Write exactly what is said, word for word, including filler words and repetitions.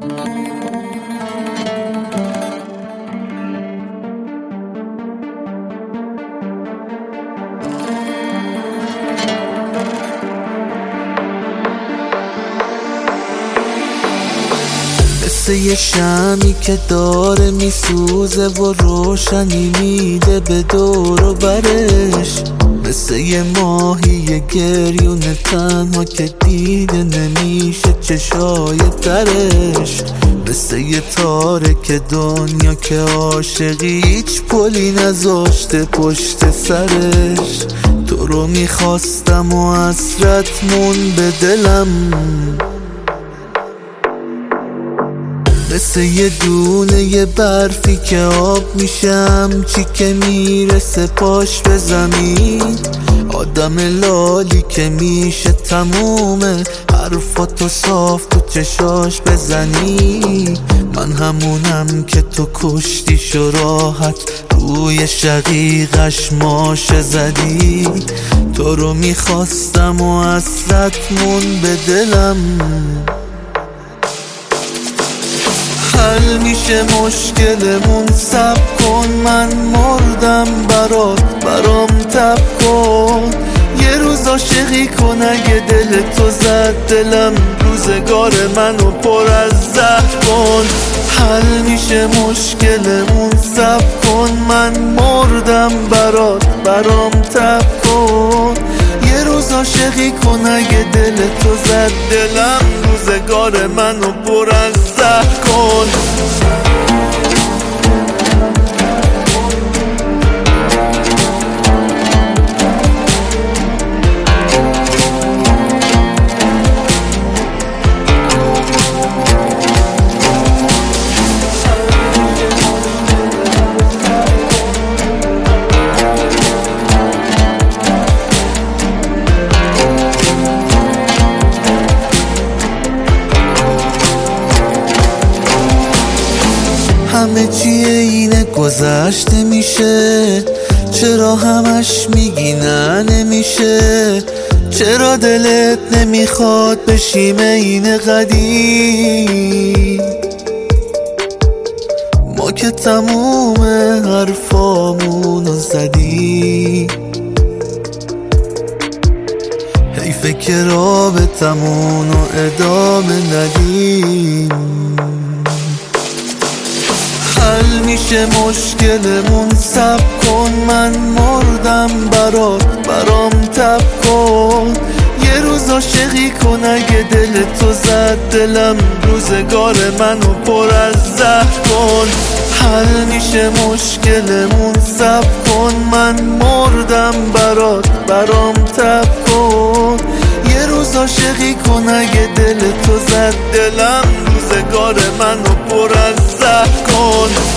مثل یه شمی که داره میسوزه و روشنی میده به دور و برش، مثل یه ماهی گریون تنها که دیده نمیشه چشای درش، مثل یه تارک دنیا که عاشقی هیچ پلی نذاشته پشت سرش. تو رو میخواستم و حسرت مون به دلم، مثل یه دونه یه برفی که آب میشم چی که میرسه پاش به زمین، آدم لالی که میشه تمومه حرفاتو صاف تو چشاش بزنی. من همونم که تو کشتیشو راحت روی شقیقش ماشه زدی. تو رو میخواستم و حسرت مون به دلم، حل میشه مشکلمون صبر کن، من مردم برات برام تب کن. یه روز عاشقی کن اگه دل تو زد دلم، روزگار منو پر از زهر کن. حل میشه مشکلمون صبر کن، من مردم برات برام تب کن. یه روز عاشقی کن اگه دل تو زد دلم، روزگار منو پر از زهر کن. همه چیه اینه گذشته میشه، چرا همش میگی نه نمیشه؟ چرا دلت نمیخواد بشیم این قدیم؟ ما که تموم حرفامونو زدی، حیفه که رابطمونو ادامه ندیم. حل میشه مشکلمون صبر کن، من مردم برات برام تب کن. یه روز عاشقی کن اگه دل تو زد دلم، روزگار منو پر از زهر کن. حل میشه مشکلمون صبر کن، من مردم برات برام تب کن. یه روز عاشقی کن اگه دل تو زد دلم، روزگار منو پر از زهر کن.